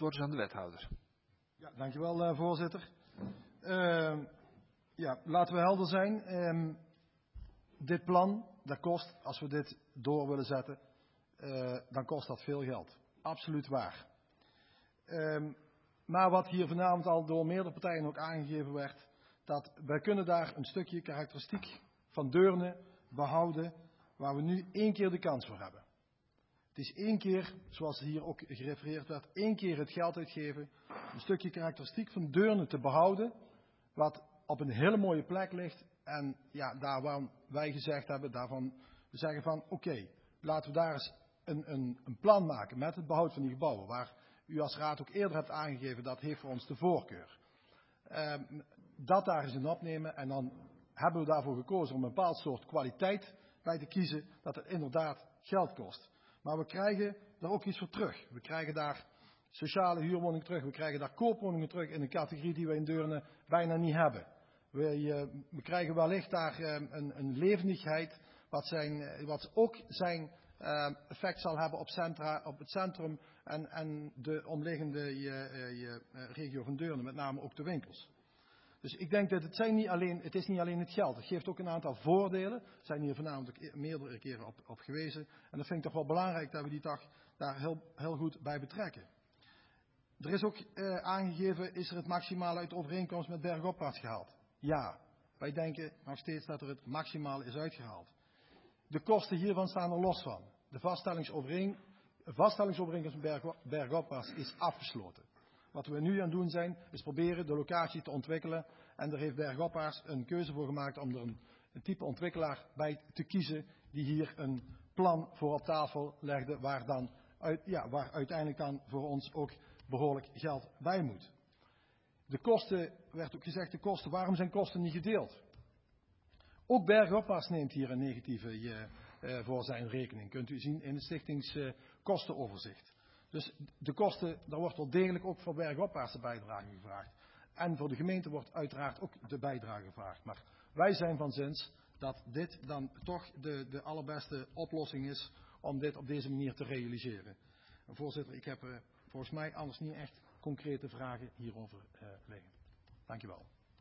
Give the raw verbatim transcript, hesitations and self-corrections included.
woord is aan de wethouder. Ja, dankjewel uh, voorzitter. Uh, ja, laten we helder zijn. Um, dit plan, dat kost, als we dit door willen zetten, uh, dan kost dat veel geld. Absoluut waar. Um, maar wat hier vanavond al door meerdere partijen ook aangegeven werd, dat wij kunnen daar een stukje karakteristiek van Deurne behouden, waar we nu één keer de kans voor hebben. Het is één keer, zoals hier ook gerefereerd werd, één keer het geld uitgeven, een stukje karakteristiek van Deurne te behouden, wat op een hele mooie plek ligt. En ja, daar waar wij gezegd hebben, daarvan, we zeggen van oké, okay, laten we daar eens een, een, een plan maken met het behoud van die gebouwen, waar u als raad ook eerder hebt aangegeven, dat heeft voor ons de voorkeur. Uh, dat daar eens in opnemen en dan hebben we daarvoor gekozen om een bepaald soort kwaliteit bij te kiezen, dat het inderdaad geld kost. Maar we krijgen daar ook iets voor terug. We krijgen daar sociale huurwoningen terug. We krijgen daar koopwoningen terug in een categorie die we in Deurne bijna niet hebben. We, uh, we krijgen wellicht daar uh, een, een levendigheid wat, zijn, wat ook zijn uh, effect zal hebben op, centra, op het centrum en, en de omliggende uh, uh, uh, regio van Deurne, met name ook de winkels. Dus ik denk dat het, zijn niet alleen, het is niet alleen het geld. Het geeft ook een aantal voordelen. Er zijn hier vanavond ook meerdere keren op, op gewezen. En dat vind ik toch wel belangrijk dat we die dag daar heel, heel goed bij betrekken. Er is ook uh, aangegeven, is er het maximale uit de overeenkomst met Bergopwaarts gehaald? Ja, wij denken nog steeds dat er het maximale is uitgehaald. De kosten hiervan staan er los van. De vaststellingsovereen, vaststellingsovereenkomst met Berg, Bergopwaarts is afgesloten. Wat we nu aan het doen zijn, is proberen de locatie te ontwikkelen. En daar heeft Bergopwaarts een keuze voor gemaakt om er een, een type ontwikkelaar bij te kiezen die hier een plan voor op tafel legde, waar, dan, uit, ja, waar uiteindelijk dan voor ons ook behoorlijk geld bij moet. De kosten, werd ook gezegd, de kosten, waarom zijn kosten niet gedeeld? Ook Bergopwaarts neemt hier een negatieve uh, uh, voor zijn rekening. Kunt u zien in het stichtingskostenoverzicht. Uh, Dus de kosten, daar wordt wel degelijk ook voor Bergopwaarts de bijdrage gevraagd. En voor de gemeente wordt uiteraard ook de bijdrage gevraagd. Maar wij zijn van zins dat dit dan toch de, de allerbeste oplossing is om dit op deze manier te realiseren. En voorzitter, ik heb uh, volgens mij anders niet echt concrete vragen hierover uh, liggen. Dank u wel.